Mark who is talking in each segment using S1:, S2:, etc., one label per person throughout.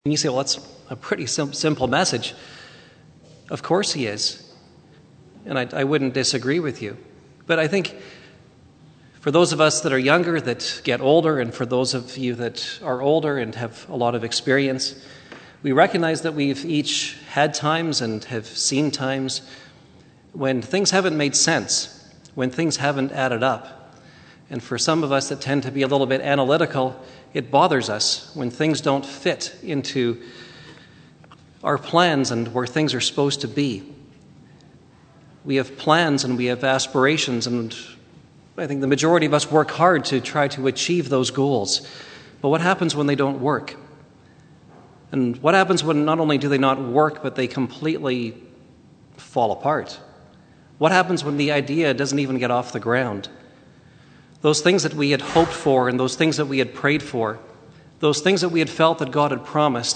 S1: And you say, well, that's a pretty simple message. Of course he is. And I wouldn't disagree with you. But I think for those of us that are younger, that get older, and for those of you that are older and have a lot of experience, we recognize that we've each had times and have seen times when things haven't made sense, when things haven't added up. And for some of us that tend to be a little bit analytical, it bothers us when things don't fit into our plans and where things are supposed to be. We have plans and we have aspirations, and I think the majority of us work hard to try to achieve those goals. But what happens when they don't work? And what happens when not only do they not work, but they completely fall apart? What happens when the idea doesn't even get off the ground? Those things that we had hoped for and those things that we had prayed for, those things that we had felt that God had promised,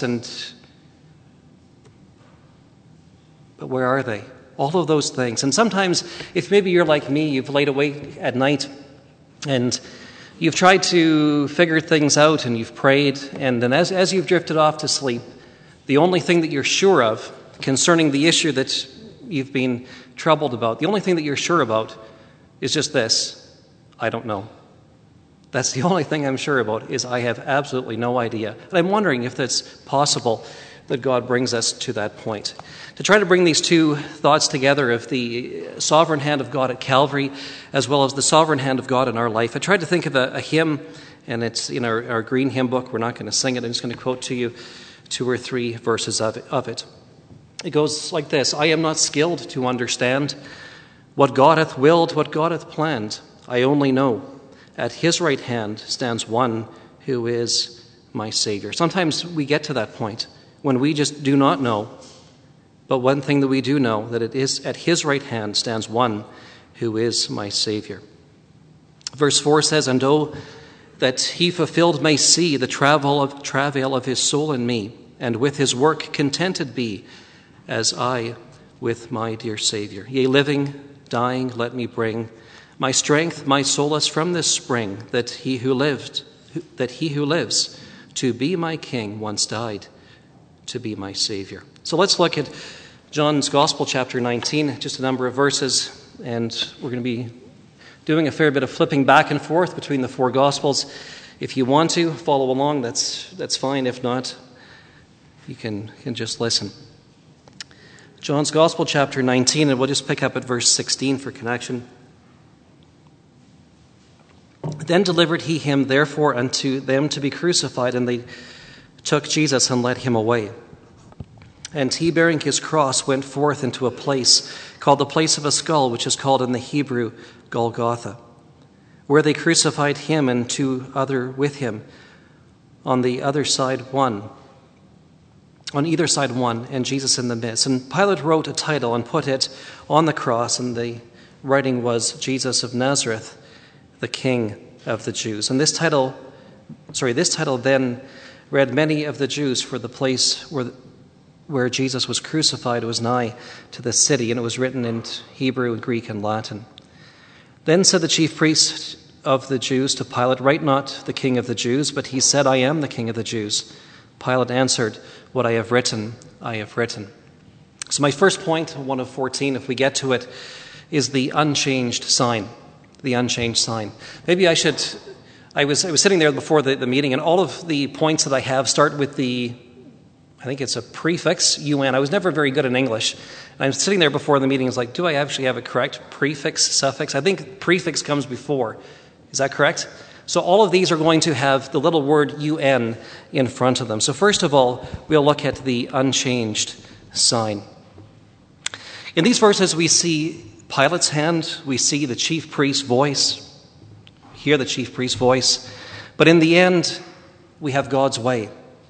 S1: but where are they? All of those things. And sometimes, if maybe you're like me, you've laid awake at night and you've tried to figure things out and you've prayed, and then as you've drifted off to sleep, the only thing that you're sure of concerning the issue that you've been troubled about, the only thing that you're sure about is just this: I don't know. That's the only thing I'm sure about, is I have absolutely no idea. And I'm wondering if that's possible that God brings us to that point. To try to bring these two thoughts together of the sovereign hand of God at Calvary as well as the sovereign hand of God in our life, I tried to think of a hymn, and it's in our green hymn book. We're not going to sing it. I'm just going to quote to you 2 or 3 verses of it. It goes like this: I am not skilled to understand what God hath willed, what God hath planned. I only know at his right hand stands one who is my Savior. Sometimes we get to that point when we just do not know. But one thing that we do know, that it is at his right hand stands one who is my Savior. Verse 4 says, And oh, that he fulfilled may see the travail of his soul in me, and with his work contented be, as I with my dear Savior. Yea, living, dying, let me bring my strength, my solace from this spring, that he who lives to be my King once died to be my Savior. So let's look at John's Gospel, chapter 19, just a number of verses, and we're going to be doing a fair bit of flipping back and forth between the 4 Gospels. If you want to follow along, that's fine. If not, you can just listen. John's Gospel, chapter 19, and we'll just pick up at verse 16 for connection. Then delivered he him therefore unto them to be crucified, and they took Jesus and led him away. And he, bearing his cross, went forth into a place called the place of a skull, which is called in the Hebrew Golgotha, where they crucified him and 2 other with him, on either side one, and Jesus in the midst. And Pilate wrote a title and put it on the cross, and the writing was Jesus of Nazareth, the King of the Jews. And this title then read many of the Jews, for the place where Jesus was crucified was nigh to the city, and it was written in Hebrew, Greek, and Latin. Then said the chief priest of the Jews to Pilate, Write not the King of the Jews, but he said, I am the King of the Jews. Pilate answered, What I have written, I have written. So my first point, one of 14, if we get to it, is the unchanged sign. The unchanged sign. Maybe I was sitting there before the meeting, and all of the points that I have start with I think it's a prefix, UN. I was never very good in English. And I'm sitting there before the meeting, it's like, do I actually have a correct prefix, suffix? I think prefix comes before. Is that correct? So all of these are going to have the little word UN in front of them. So first of all, we'll look at the unchanged sign. In these verses, we see Pilate's hand, we see the chief priest's voice, hear the chief priest's voice, but in the end, we have God's way.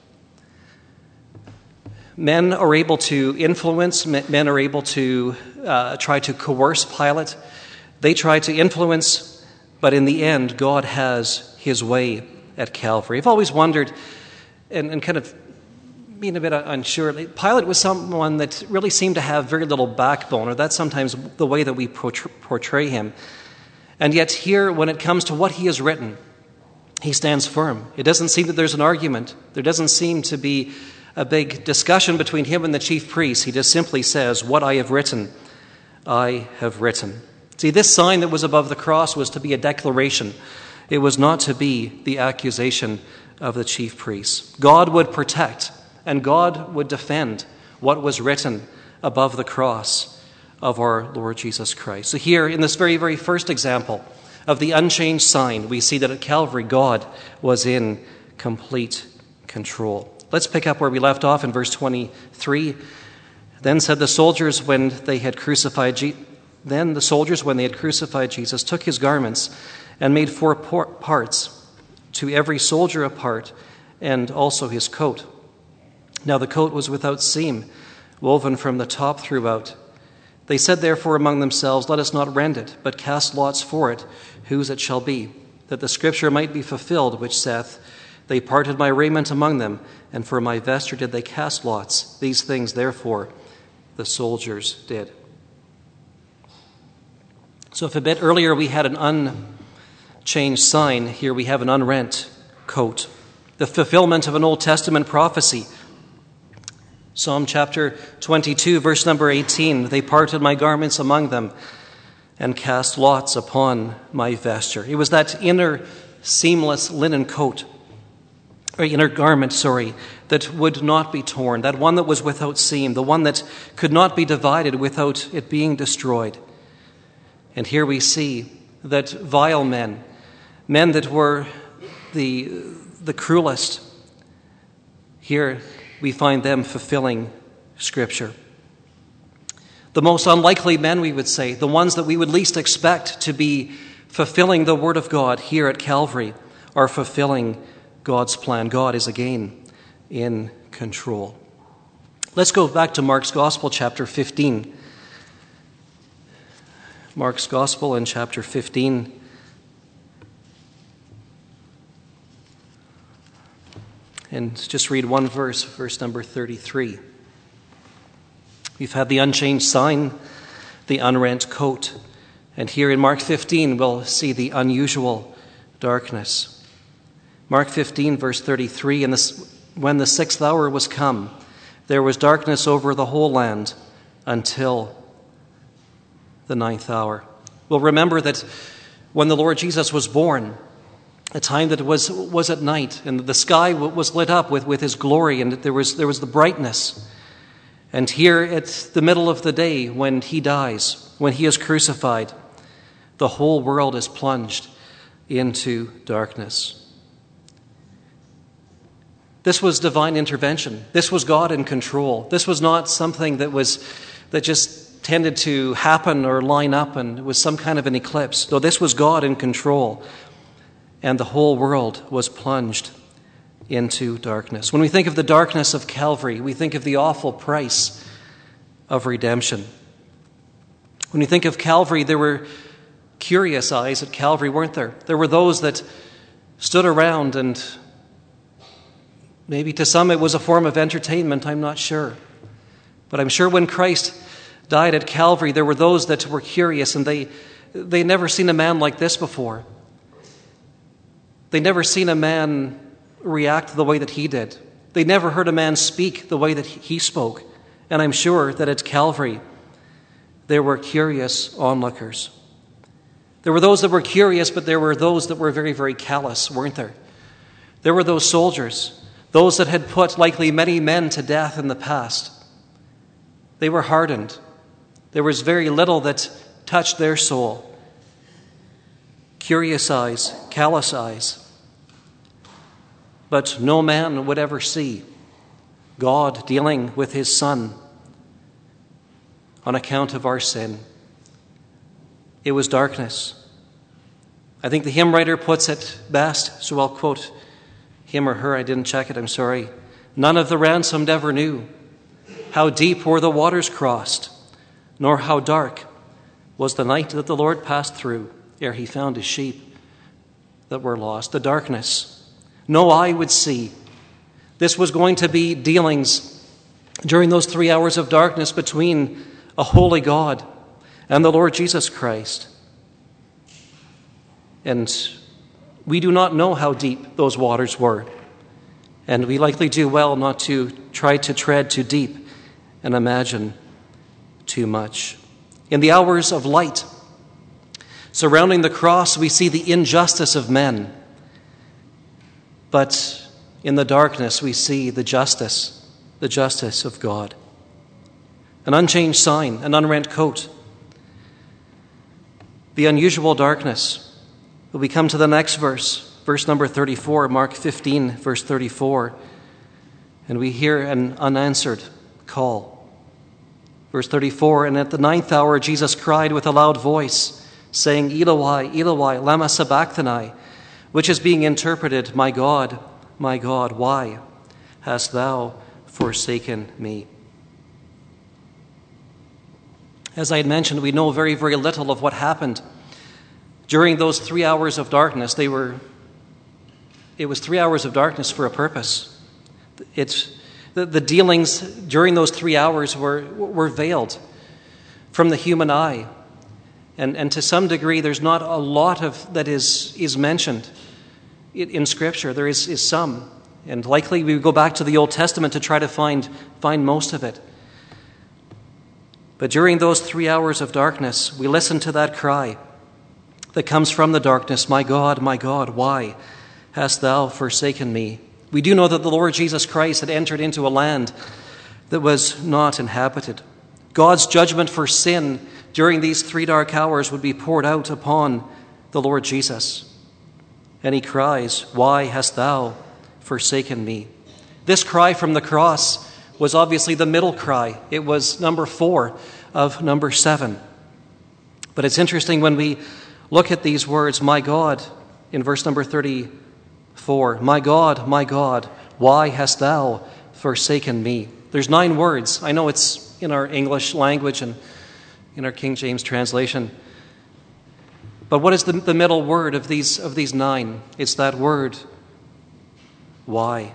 S1: Men are able to influence, men are able to try to coerce Pilate. They try to influence, but in the end, God has his way at Calvary. I've always wondered, and kind of being a bit unsure, Pilate was someone that really seemed to have very little backbone, or that's sometimes the way that we portray him. And yet here, when it comes to what he has written, he stands firm. It doesn't seem that there's an argument. There doesn't seem to be a big discussion between him and the chief priests. He just simply says, "What I have written, I have written." See, this sign that was above the cross was to be a declaration. It was not to be the accusation of the chief priests. God would protect and God would defend what was written above the cross of our Lord Jesus Christ. So here, in this very, very first example of the unchanged sign, we see that at Calvary, God was in complete control. Let's pick up where we left off in verse 23. Then the soldiers, when they had crucified Jesus, took his garments and made 4 parts, to every soldier a part, and also his coat. Now the coat was without seam, woven from the top throughout. They said therefore among themselves, "Let us not rend it, but cast lots for it, whose it shall be, that the scripture might be fulfilled, which saith, They parted my raiment among them, and for my vesture did they cast lots. These things therefore the soldiers did." So if a bit earlier we had an unchanged sign, here we have an unrent coat, the fulfillment of an Old Testament prophecy. Psalm chapter 22, verse number 18, "They parted my garments among them and cast lots upon my vesture." It was that inner seamless linen coat, or inner garment, that would not be torn, that one that was without seam, the one that could not be divided without it being destroyed. And here we see that vile men that were the cruelest, here we find them fulfilling Scripture. The most unlikely men, we would say, the ones that we would least expect to be fulfilling the Word of God here at Calvary, are fulfilling God's plan. God is again in control. Let's go back to Mark's Gospel, chapter 15. Mark's Gospel in chapter 15. And just read one verse, verse number 33. We've had the unchanged sign, the unrent coat. And here in Mark 15, we'll see the unusual darkness. Mark 15, verse 33, "And when the 6th hour was come, there was darkness over the whole land until the 9th hour." We'll remember that when the Lord Jesus was born, a time that was at night, and the sky was lit up with his glory, and there was the brightness. And here at the middle of the day, when he dies, when he is crucified, the whole world is plunged into darkness. This was divine intervention. This was God in control. This was not something that just tended to happen or line up and was some kind of an eclipse. No, this was God in control. And the whole world was plunged into darkness. When we think of the darkness of Calvary, we think of the awful price of redemption. When we think of Calvary, there were curious eyes at Calvary, weren't there? There were those that stood around, and maybe to some it was a form of entertainment, I'm not sure. But I'm sure when Christ died at Calvary, there were those that were curious, and they never seen a man like this before. They never seen a man react the way that he did. They never heard a man speak the way that he spoke. And I'm sure that at Calvary, there were curious onlookers. There were those that were curious, but there were those that were very, very callous, weren't there? There were those soldiers, those that had put likely many men to death in the past. They were hardened. There was very little that touched their soul. Curious eyes, callous eyes. But no man would ever see God dealing with his Son on account of our sin. It was darkness. I think the hymn writer puts it best, so I'll quote him or her. I didn't check it, I'm sorry. "None of the ransomed ever knew how deep were the waters crossed, nor how dark was the night that the Lord passed through ere he found his sheep that were lost." The darkness. No eye would see. This was going to be dealings during those 3 hours of darkness between a holy God and the Lord Jesus Christ. And we do not know how deep those waters were. And we likely do well not to try to tread too deep and imagine too much. In the hours of light surrounding the cross, we see the injustice of men. But in the darkness, we see the justice of God. An unchanged sign, an unrent coat. The unusual darkness. We come to the next verse number 34, Mark 15, verse 34. And we hear an unanswered call. Verse 34, and at the 9th hour Jesus cried with a loud voice, saying, Eloi, Eloi, lama sabachthani, which is being interpreted, my God, why hast thou forsaken me? As I had mentioned, we know very, very little of what happened during those 3 hours of darkness. It was 3 hours of darkness for a purpose. The dealings during those 3 hours were veiled from the human eye. And to some degree, there's not a lot of that is mentioned in Scripture. There is some. And likely we go back to the Old Testament to try to find most of it. But during those 3 hours of darkness, we listen to that cry that comes from the darkness, my God, why hast thou forsaken me? We do know that the Lord Jesus Christ had entered into a land that was not inhabited. God's judgment for sin during these 3 dark hours would be poured out upon the Lord Jesus. And he cries, why hast thou forsaken me? This cry from the cross was obviously the middle cry. It was number 4 of number 7. But it's interesting when we look at these words, my God, in verse number 34, my God, why hast thou forsaken me? There's 9 words. I know it's in our English language and in our King James translation. But what is the middle word of these 9? It's that word, why.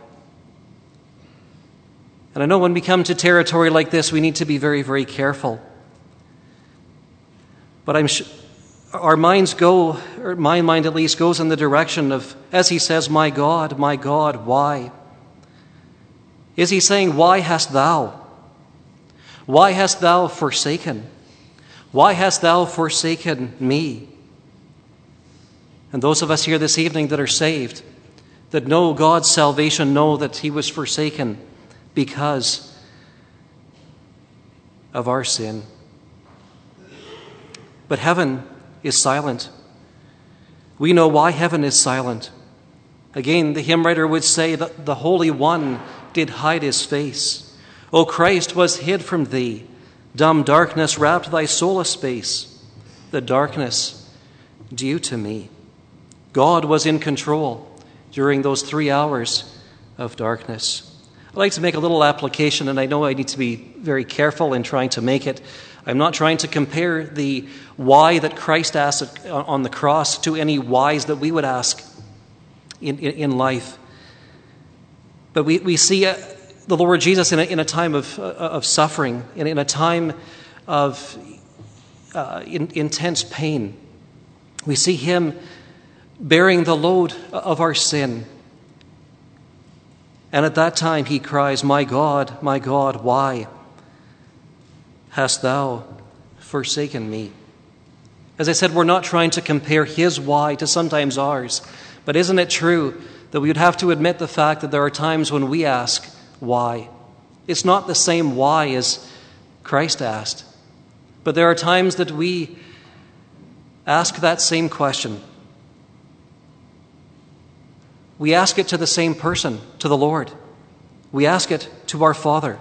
S1: And I know when we come to territory like this, we need to be very, very careful. But our minds go, or my mind at least, goes in the direction of, as he says, my God, why? Is he saying, why hast thou? Why hast thou forsaken? Why hast thou forsaken me? And those of us here this evening that are saved, that know God's salvation, know that he was forsaken because of our sin. But heaven is silent. We know why heaven is silent. Again, the hymn writer would say that the Holy One did hide his face. O Christ was hid from thee. Dumb darkness wrapped thy soul a space. The darkness due to me. God was in control during those 3 hours of darkness. I'd like to make a little application, and I know I need to be very careful in trying to make it. I'm not trying to compare the why that Christ asked on the cross to any whys that we would ask in life. But we see the Lord Jesus in a time of suffering, in a time of intense pain. We see him bearing the load of our sin. And at that time he cries, my God, why hast thou forsaken me? As I said, we're not trying to compare his why to sometimes ours. But isn't it true that we would have to admit the fact that there are times when we ask, why? It's not the same why as Christ asked. But there are times that we ask that same question. We ask it to the same person, to the Lord. We ask it to our Father.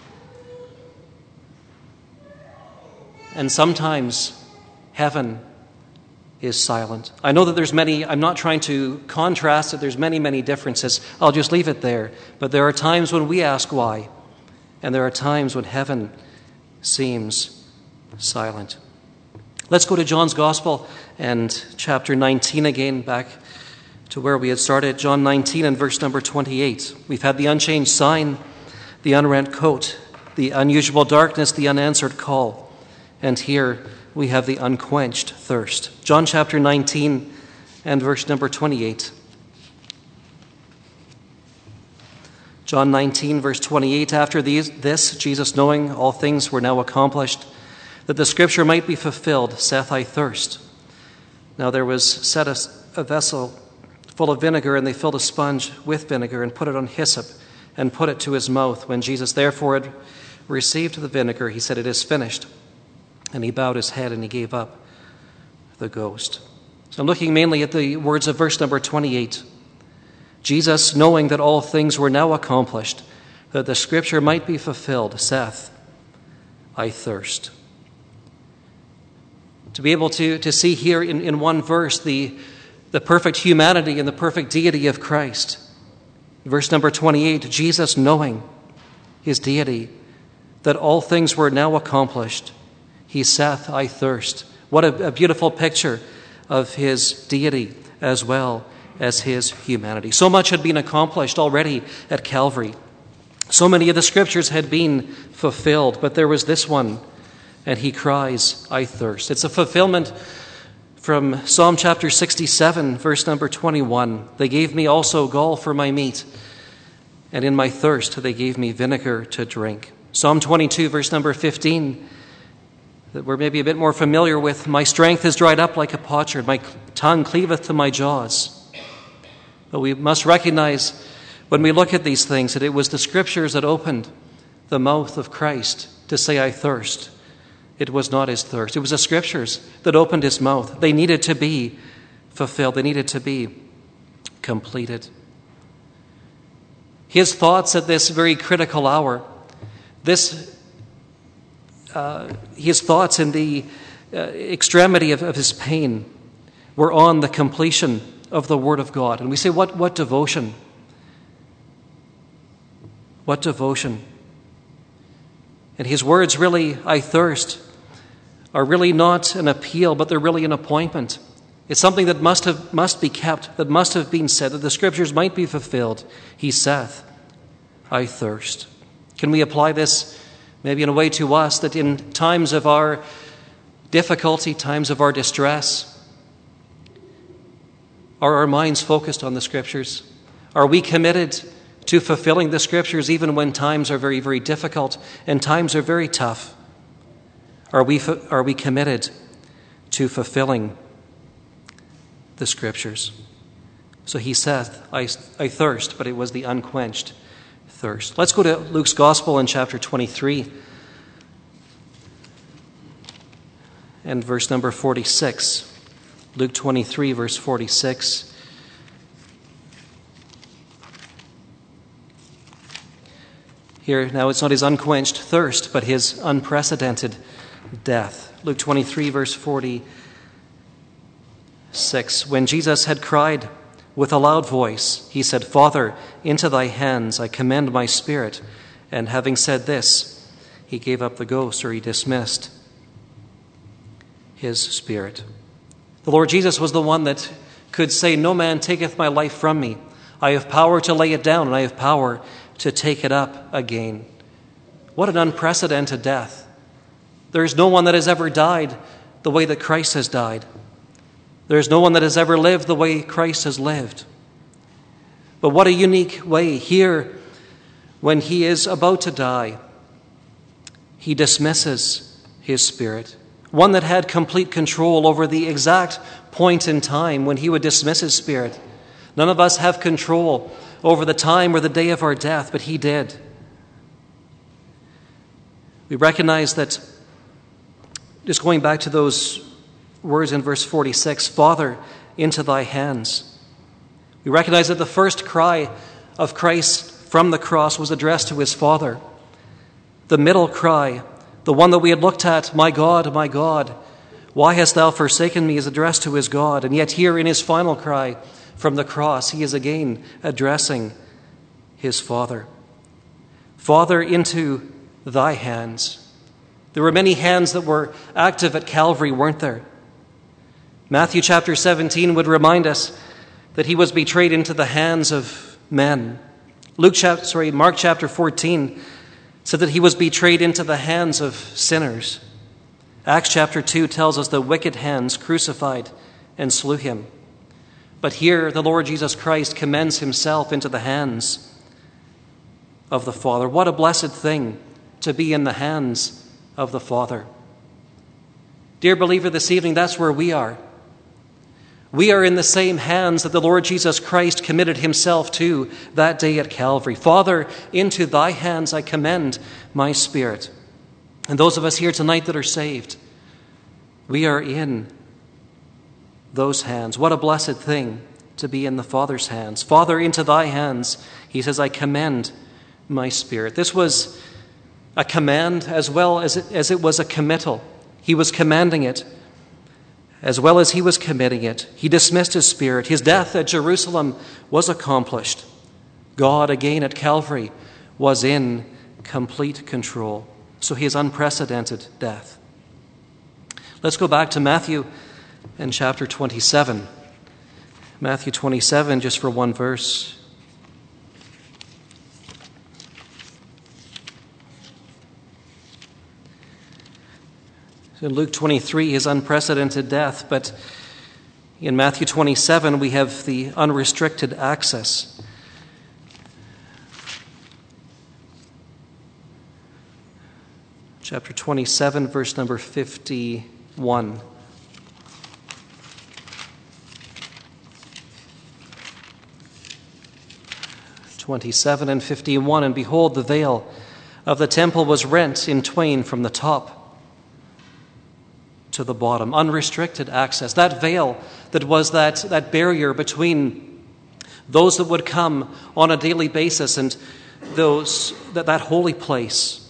S1: And sometimes heaven is silent. I know that there's many, I'm not trying to contrast it, there's many, many differences. I'll just leave it there. But there are times when we ask why, and there are times when heaven seems silent. Let's go to John's Gospel and chapter 19 again, back to where we had started, John 19 and verse number 28. We've had the unchanged sign, the unrent coat, the unusual darkness, the unanswered call. And here we have the unquenched thirst. John chapter 19 and verse number 28. John 19, verse 28, after this, Jesus, knowing all things were now accomplished, that the scripture might be fulfilled, saith, I thirst. Now there was set a vessel full of vinegar, and they filled a sponge with vinegar and put it on hyssop and put it to his mouth. When Jesus therefore had received the vinegar, he said, it is finished. And he bowed his head and he gave up the ghost. So I'm looking mainly at the words of verse number 28. Jesus, knowing that all things were now accomplished, that the scripture might be fulfilled, saith, I thirst. To be able to see here in one verse the perfect humanity and the perfect deity of Christ. Verse number 28, Jesus, knowing his deity, that all things were now accomplished, he saith, I thirst. What a beautiful picture of his deity as well as his humanity. So much had been accomplished already at Calvary. So many of the scriptures had been fulfilled, but there was this one, and he cries, I thirst. It's a fulfillment from Psalm chapter 67, verse number 21. They gave me also gall for my meat, and in my thirst they gave me vinegar to drink. Psalm 22, verse number 15, that we're maybe a bit more familiar with. My strength is dried up like a potsherd, my tongue cleaveth to my jaws. But we must recognize when we look at these things that it was the scriptures that opened the mouth of Christ to say, I thirst. It was not his thirst. It was the scriptures that opened his mouth. They needed to be fulfilled. They needed to be completed. His thoughts at this very critical hour, his thoughts in the extremity of his pain were on the completion of the Word of God. And we say, what devotion? What devotion? And his words, really, I thirst, are really not an appeal, but they're really an appointment. It's something that must be kept, that must have been said, that the scriptures might be fulfilled. He saith, I thirst. Can we apply this maybe in a way to us, that in times of our difficulty, times of our distress, are our minds focused on the scriptures? Are we committed to fulfilling the scriptures even when times are very, very difficult and times are very tough? Are we committed to fulfilling the scriptures? So he saith, I thirst, but it was the unquenched thirst. Let's go to Luke's Gospel in chapter 23 and verse number 46. Luke 23, verse 46. Here, now it's not his unquenched thirst, but his unprecedented death. Luke 23, verse 46. When Jesus had cried with a loud voice, he said, Father, into thy hands I commend my spirit. And having said this, he gave up the ghost, or he dismissed his spirit. The Lord Jesus was the one that could say, no man taketh my life from me. I have power to lay it down, and I have power to take it up again. What an unprecedented death. There is no one that has ever died the way that Christ has died. There is no one that has ever lived the way Christ has lived. But what a unique way here, when he is about to die, he dismisses his spirit. One that had complete control over the exact point in time when he would dismiss his spirit. None of us have control over the time or the day of our death, but he did. We recognize that, just going back to those words in verse 46, Father, into thy hands. We recognize that the first cry of Christ from the cross was addressed to his Father. The middle cry, the one that we had looked at, my God, why hast thou forsaken me, is addressed to his God. And yet here in his final cry from the cross, he is again addressing his Father. Father, into thy hands. There were many hands that were active at Calvary, weren't there? Matthew chapter 17 would remind us that he was betrayed into the hands of men. Mark chapter 14 said that he was betrayed into the hands of sinners. Acts chapter 2 tells us the wicked hands crucified and slew him. But here the Lord Jesus Christ commends himself into the hands of the Father. What a blessed thing to be in the hands of the Father. Dear believer, this evening, that's where we are. We are in the same hands that the Lord Jesus Christ committed himself to that day at Calvary. Father, into thy hands I commend my spirit. And those of us here tonight that are saved, we are in those hands. What a blessed thing to be in the Father's hands. Father, into thy hands, he says, I commend my spirit. This was a command as well as it was a committal. He was commanding it as well as he was committing it. He dismissed his spirit. His death at Jerusalem was accomplished. God, again at Calvary, was in complete control. So his unprecedented death. Let's go back to Matthew and chapter 27. Matthew 27, just for one verse. In Luke 23, his unprecedented death, but in Matthew 27, we have the unrestricted access. Chapter 27, verse number 51. (27 and 51), and behold, the veil of the temple was rent in twain from the top to the bottom. Unrestricted access. That veil that was that barrier between those that would come on a daily basis and those that holy place.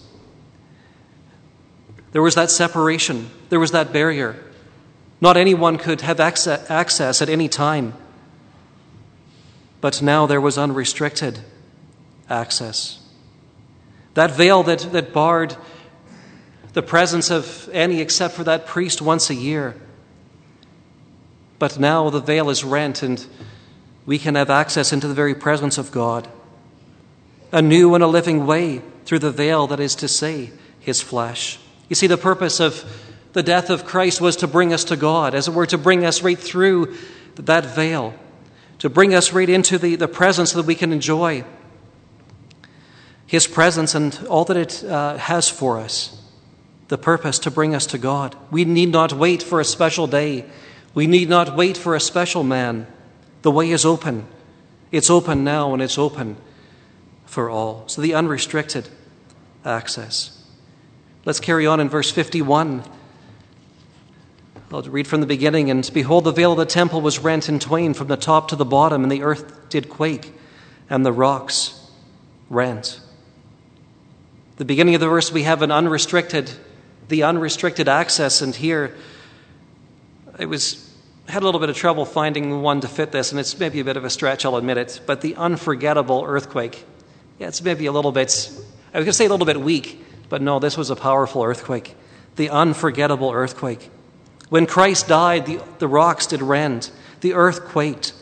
S1: There was that separation. There was that barrier. Not anyone could have access at any time. But now there was unrestricted access. That veil that barred the presence of any except for that priest once a year. But now the veil is rent and we can have access into the very presence of God. A new and a living way through the veil, that is to say, his flesh. You see, the purpose of the death of Christ was to bring us to God, as it were, to bring us right through that veil, to bring us right into the presence so that we can enjoy his presence and all that it has for us. The purpose to bring us to God. We need not wait for a special day. We need not wait for a special man. The way is open. It's open now and it's open for all. So the unrestricted access. Let's carry on in verse 51. I'll read from the beginning. And behold, the veil of the temple was rent in twain from the top to the bottom, and the earth did quake, and the rocks rent. The beginning of the verse, we have the unrestricted access, and here had a little bit of trouble finding one to fit this, and it's maybe a bit of a stretch, I'll admit it, but the unforgettable earthquake. Yeah, it's maybe a little bit, I was going to say a little bit weak, but no, this was a powerful earthquake. The unforgettable earthquake. When Christ died, the rocks did rend. The earth quaked.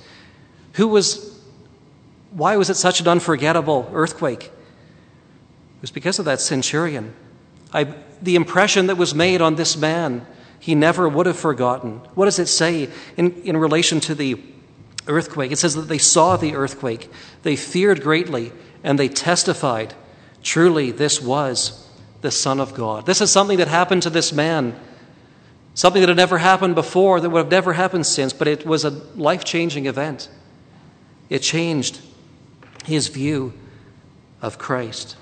S1: Why was it such an unforgettable earthquake? It was because of that centurion. The impression that was made on this man, he never would have forgotten. What does it say in relation to the earthquake? It says that they saw the earthquake. They feared greatly, and they testified, truly this was the Son of God. This is something that happened to this man, something that had never happened before, that would have never happened since, but it was a life-changing event. It changed his view of Christ.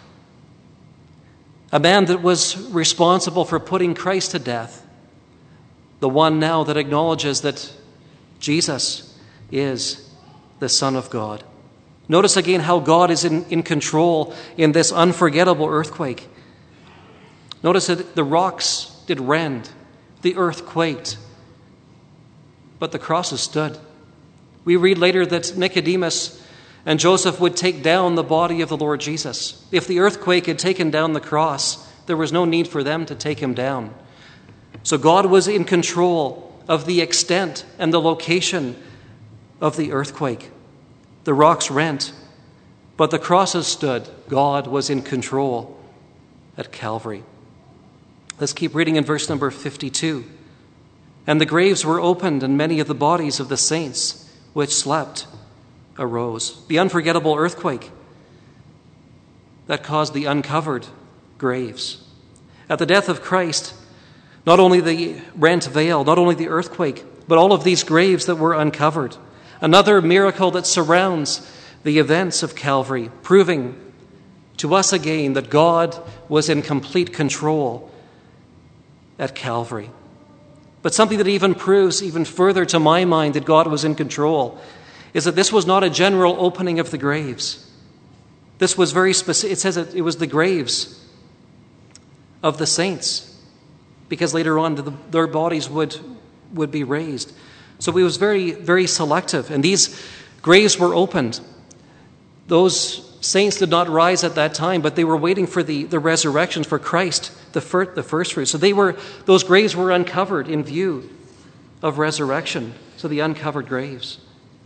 S1: A man that was responsible for putting Christ to death, the one now that acknowledges that Jesus is the Son of God. Notice again how God is in control in this unforgettable earthquake. Notice that the rocks did rend, the earth quaked, but the crosses stood. We read later that Nicodemus and Joseph would take down the body of the Lord Jesus. If the earthquake had taken down the cross, there was no need for them to take him down. So God was in control of the extent and the location of the earthquake. The rocks rent, but the crosses stood. God was in control at Calvary. Let's keep reading in verse number 52. And the graves were opened, and many of the bodies of the saints which slept arose. The unforgettable earthquake. that caused the uncovered graves. At the death of Christ, not only the rent veil, not only the earthquake, but all of these graves that were uncovered. Another miracle that surrounds the events of Calvary, proving to us again that God was in complete control at Calvary. But something that even proves even further to my mind that God was in control is that this was not a general opening of the graves. This was very specific. It says that it was the graves of the saints, because later on their bodies would be raised. So it was very, very selective. And these graves were opened. Those saints did not rise at that time, but they were waiting for the resurrection, for Christ, the first fruit. So those graves were uncovered in view of resurrection. So the uncovered graves.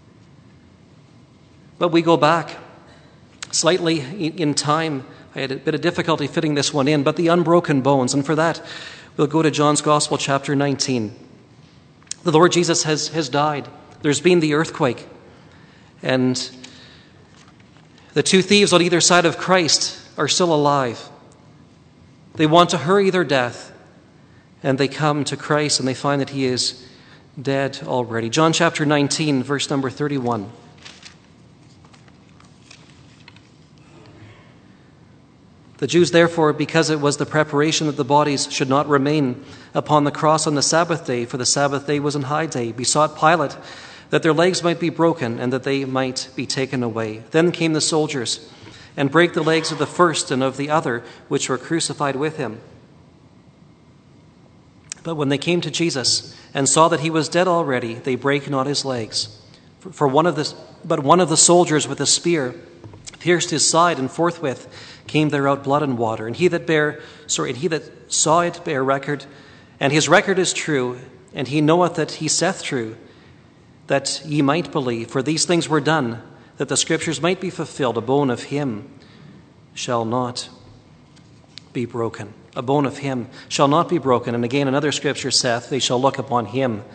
S1: But we go back slightly in time. I had a bit of difficulty fitting this one in, but the unbroken bones. And for that, we'll go to John's Gospel, chapter 19. The Lord Jesus has died. There's been the earthquake. And the two thieves on either side of Christ are still alive. They want to hurry their death, and they come to Christ and they find that he is dead already. John chapter 19, verse number 31. The Jews, therefore, because it was the preparation that the bodies should not remain upon the cross on the Sabbath day, for the Sabbath day was an high day, besought Pilate that their legs might be broken and that they might be taken away. Then came the soldiers and brake the legs of the first and of the other, which were crucified with him. But when they came to Jesus and saw that he was dead already, they brake not his legs. But one of the soldiers with a spear pierced his side, and forthwith came there out blood and water. And he that saw it bare record, and his record is true, and he knoweth that he saith true, that ye might believe. For these things were done, that the scriptures might be fulfilled. A bone of him shall not be broken. A bone of him shall not be broken. And again, another scripture saith, they shall look upon him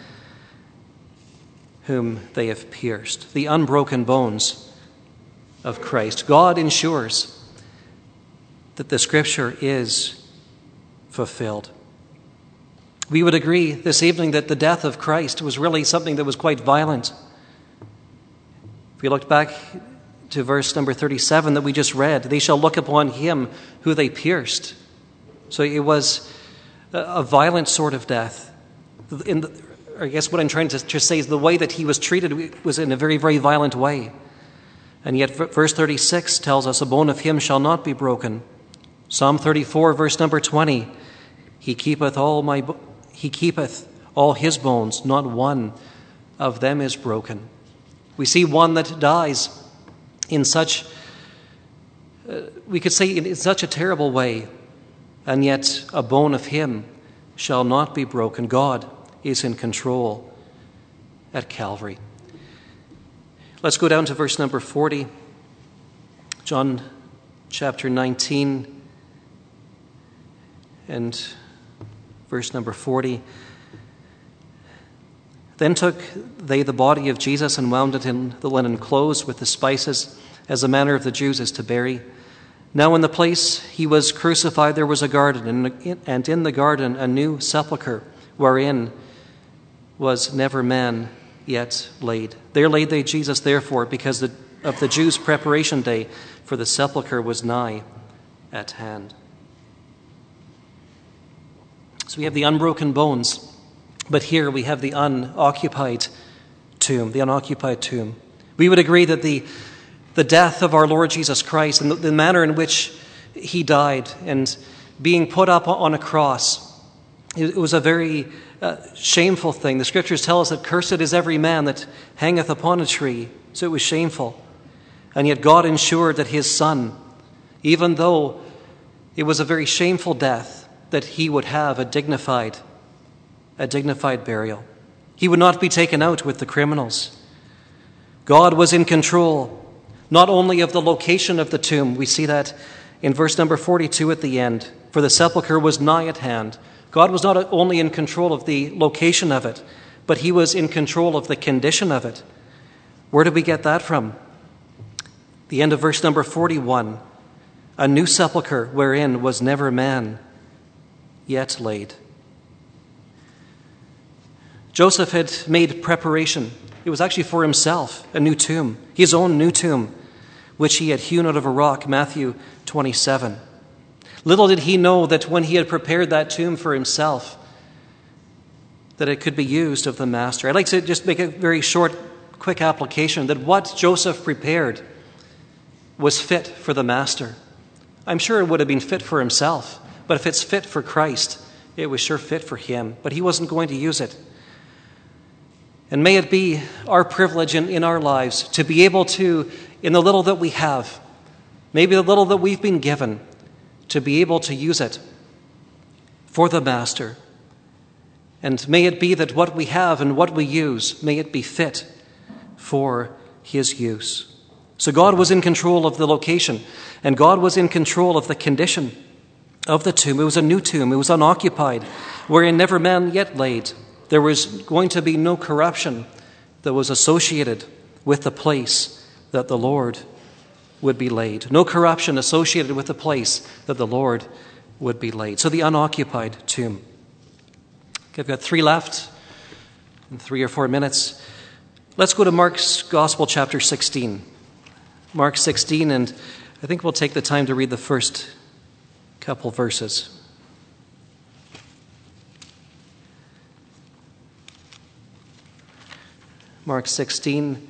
S1: whom they have pierced. The unbroken bones of Christ. God ensures that the scripture is fulfilled. We would agree this evening that the death of Christ was really something that was quite violent. If we looked back to verse number 37 that we just read, they shall look upon him who they pierced. So it was a violent sort of death. I guess what I'm trying to just say is the way that he was treated was in a very, very violent way. And yet verse 36 tells us, a bone of him shall not be broken. Psalm 34, verse number 20, he keepeth all his bones, not one of them is broken. We see one that dies in such, we could say in such a terrible way, and yet a bone of him shall not be broken. God is in control at Calvary. Let's go down to verse number 40. John chapter 19 and verse number 40. Then took they the body of Jesus and wound it in the linen clothes with the spices, as the manner of the Jews is to bury. Now in the place he was crucified there was a garden, and in the garden a new sepulchre, wherein was never man yet laid. There laid they Jesus, therefore, because of the Jews' preparation day, for the sepulchre was nigh at hand. So we have the unbroken bones, but here we have the unoccupied tomb, We would agree that the death of our Lord Jesus Christ and the manner in which he died and being put up on a cross, it was a very shameful thing. The scriptures tell us that cursed is every man that hangeth upon a tree. So it was shameful. And yet God ensured that his son, even though it was a very shameful death, that he would have a dignified burial. He would not be taken out with the criminals. God was in control, not only of the location of the tomb. We see that in verse number 42 at the end. For the sepulchre was nigh at hand. God was not only in control of the location of it, but he was in control of the condition of it. Where did we get that from? The end of verse number 41. a new sepulchre wherein was never man yet laid. Joseph had made preparation. It was actually for himself, a new tomb, his own new tomb, which he had hewn out of a rock, Matthew 27. Little did he know that when he had prepared that tomb for himself, that it could be used of the Master. I'd like to just make a very short, quick application that what Joseph prepared was fit for the Master. I'm sure it would have been fit for himself, but if it's fit for Christ, it was sure fit for him, but he wasn't going to use it. And may it be our privilege in our lives to be able to, in the little that we have, maybe the little that we've been given, to be able to use it for the Master. And may it be that what we have and what we use, may it be fit for his use. So God was in control of the location, and God was in control of the condition of the tomb. It was a new tomb. It was unoccupied, wherein never man yet laid. There was going to be no corruption that was associated with the place that the Lord would be laid. No corruption associated with the place that the Lord would be laid. So the unoccupied tomb. Okay, I've got 3 left in 3 or 4 minutes. Let's go to Mark's Gospel, chapter 16. Mark 16, and I think we'll take the time to read the first couple verses. Mark 16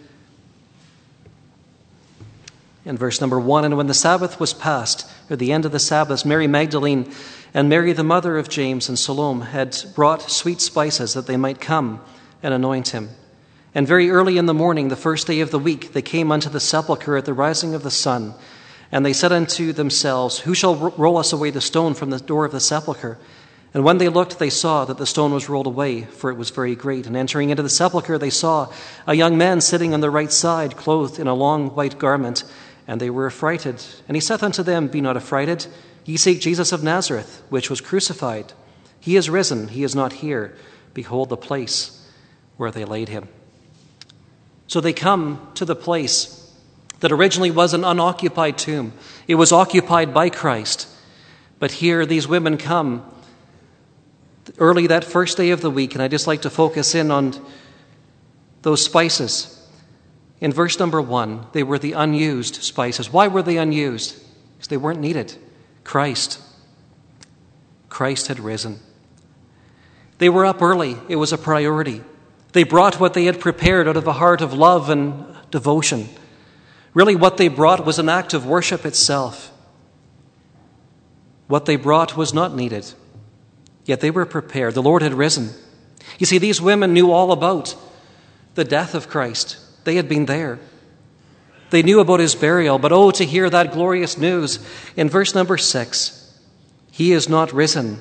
S1: and verse number 1. And when the Sabbath was past, or the end of the Sabbath, Mary Magdalene and Mary the mother of James and Salome had brought sweet spices that they might come and anoint him. And very early in the morning, the first day of the week, they came unto the sepulchre at the rising of the sun. And they said unto themselves, Who shall roll us away the stone from the door of the sepulchre? And when they looked, they saw that the stone was rolled away, for it was very great. And entering into the sepulchre, they saw a young man sitting on the right side, clothed in a long white garment, and they were affrighted. And he saith unto them, Be not affrighted. Ye seek Jesus of Nazareth, which was crucified. He is risen, he is not here. Behold the place where they laid him. So they come to the place that originally was an unoccupied tomb. It was occupied by Christ. But here these women come early that first day of the week, and I just like to focus in on those spices. In verse number 1, they were the unused spices. Why were they unused? Because they weren't needed. Christ had risen. They were up early. It was a priority. They brought what they had prepared out of a heart of love and devotion. Really, what they brought was an act of worship itself. What they brought was not needed. Yet they were prepared. The Lord had risen. You see, these women knew all about the death of Christ. They had been there. They knew about his burial, but oh, to hear that glorious news in verse number 6. He is not risen.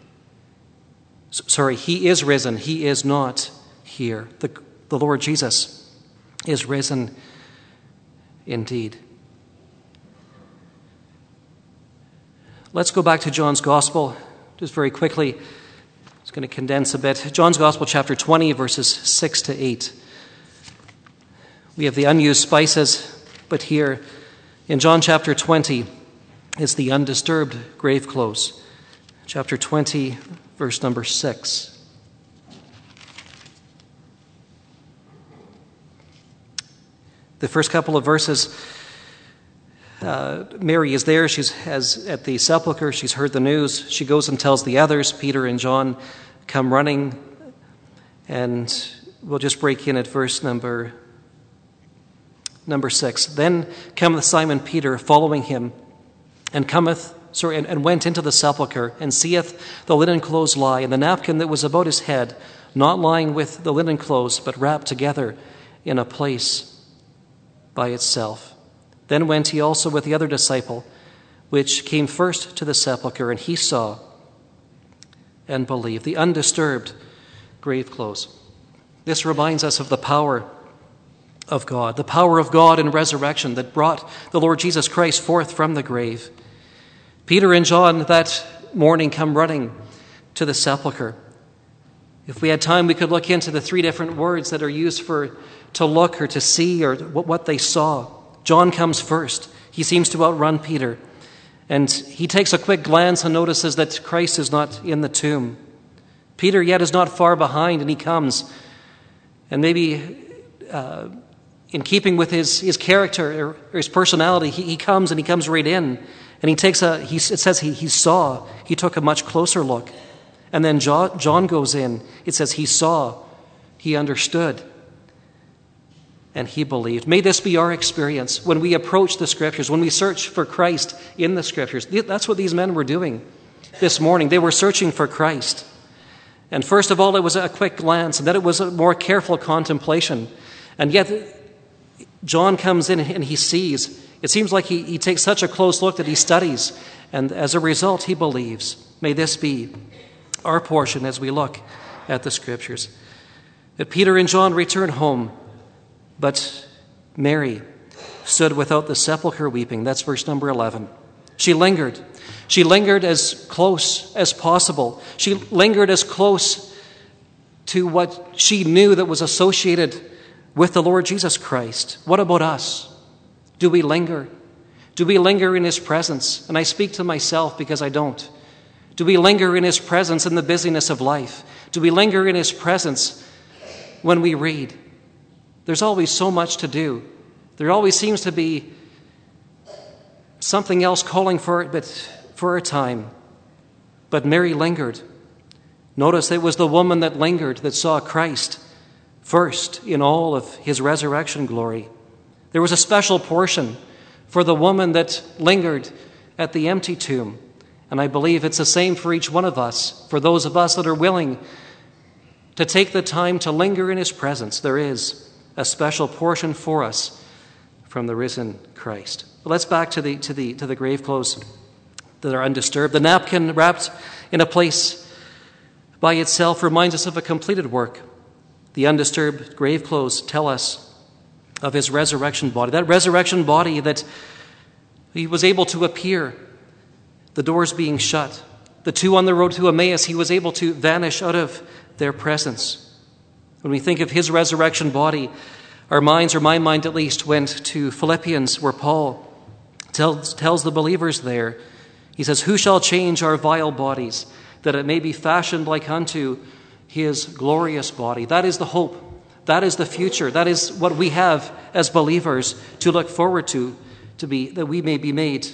S1: He is risen. He is not here. The Lord Jesus is risen indeed. Let's go back to John's Gospel just very quickly. It's going to condense a bit. John's Gospel, chapter 20, verses 6 to 8. We have the unused spices, but here in John chapter 20 is the undisturbed grave clothes. Chapter 20, verse number 6. The first couple of verses, Mary is there. She's at the sepulchre. She's heard the news. She goes and tells the others. Peter and John come running. And we'll just break in at verse number 6. Then cometh Simon Peter following him, and went into the sepulchre, and seeth the linen clothes lie, and the napkin that was about his head, not lying with the linen clothes, but wrapped together in a place by itself. Then went he also with the other disciple, which came first to the sepulchre, and he saw and believed. The undisturbed grave clothes. This reminds us of the power of God in resurrection that brought the Lord Jesus Christ forth from the grave. Peter and John that morning come running to the sepulchre. If we had time, we could look into the 3 different words that are used to look or to see or what they saw. John comes first. He seems to outrun Peter. And he takes a quick glance and notices that Christ is not in the tomb. Peter yet is not far behind, and he comes. And maybe in keeping with his character or his personality, he comes and he comes right in. And it says he saw, he took a much closer look. And then John goes in. It says he saw, he understood, and he believed. May this be our experience when we approach the Scriptures, when we search for Christ in the Scriptures. That's what these men were doing this morning. They were searching for Christ. And first of all, it was a quick glance, and then it was a more careful contemplation. And yet, John comes in and he sees. It seems like he takes such a close look that he studies, and as a result, he believes. May this be our portion as we look at the Scriptures. That Peter and John return home, but Mary stood without the sepulchre weeping. That's verse number 11. She lingered. She lingered as close as possible. She lingered as close to what she knew that was associated with the Lord Jesus Christ. What about us? Do we linger? Do we linger in His presence? And I speak to myself because I don't. Do we linger in His presence in the busyness of life? Do we linger in His presence when we read? There's always so much to do. There always seems to be something else calling for it, but for a time. But Mary lingered. Notice it was the woman that lingered that saw Christ first in all of His resurrection glory. There was a special portion for the woman that lingered at the empty tomb. And I believe it's the same for each one of us, for those of us that are willing to take the time to linger in His presence. There is a special portion for us from the risen Christ. But let's back to the grave clothes that are undisturbed. The napkin wrapped in a place by itself reminds us of a completed work. The undisturbed grave clothes tell us of His resurrection body. That resurrection body that He was able to appear, the doors being shut. The two on the road to Emmaus, He was able to vanish out of their presence. When we think of His resurrection body, our minds, or my mind at least, went to Philippians, where Paul tells the believers there, he says, "Who shall change our vile bodies, that it may be fashioned like unto His glorious body?" That is the hope. That is the future. That is what we have as believers to look forward to that we may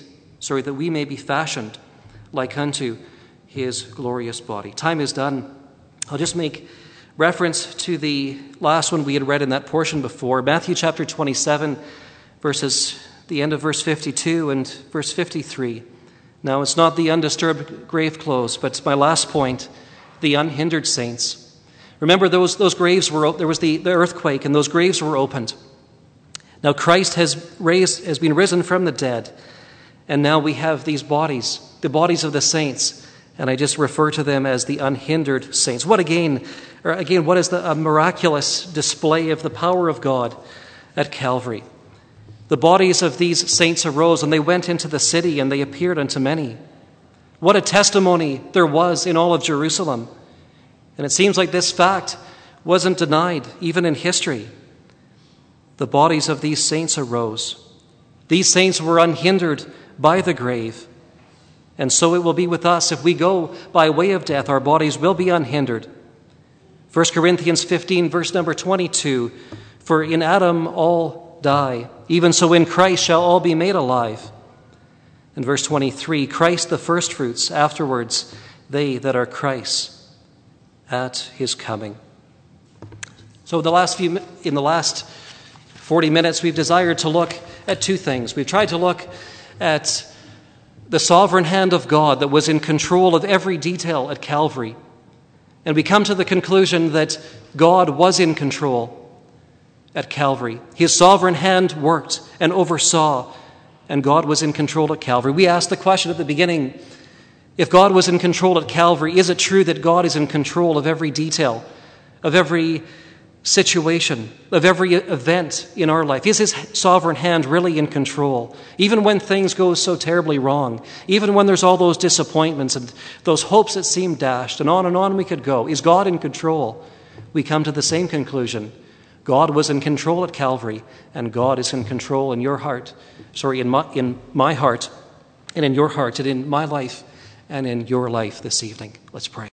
S1: be fashioned like unto His glorious body. Time is done. I'll just make reference to the last one we had read in that portion before, Matthew chapter 27, the end of verse 52 and verse 53. Now, it's not the undisturbed grave clothes, but it's my last point, the unhindered saints. Remember, those graves were open. There was the earthquake, and those graves were opened. Now, Christ has been risen from the dead, and now we have these bodies, the bodies of the saints, and I just refer to them as the unhindered saints. What is a miraculous display of the power of God at Calvary? The bodies of these saints arose, and they went into the city, and they appeared unto many. What a testimony there was in all of Jerusalem. And it seems like this fact wasn't denied, even in history. The bodies of these saints arose. These saints were unhindered by the grave. And so it will be with us. If we go by way of death, our bodies will be unhindered. 1 Corinthians 15, verse number 22, "For in Adam all die, even so in Christ shall all be made alive." And verse 23, "Christ the firstfruits, afterwards they that are Christ's at His coming." So in the last 40 minutes, we've desired to look at two things. We've tried to look at the sovereign hand of God that was in control of every detail at Calvary. And we come to the conclusion that God was in control at Calvary. His sovereign hand worked and oversaw, and God was in control at Calvary. We asked the question at the beginning, if God was in control at Calvary, is it true that God is in control of every detail, of every situation, of every event in our life? Is His sovereign hand really in control? Even when things go so terribly wrong, even when there's all those disappointments and those hopes that seem dashed, and on we could go. Is God in control? We come to the same conclusion. God was in control at Calvary, and God is in control in your heart, in my heart and in your heart and in my life and in your life this evening. Let's pray.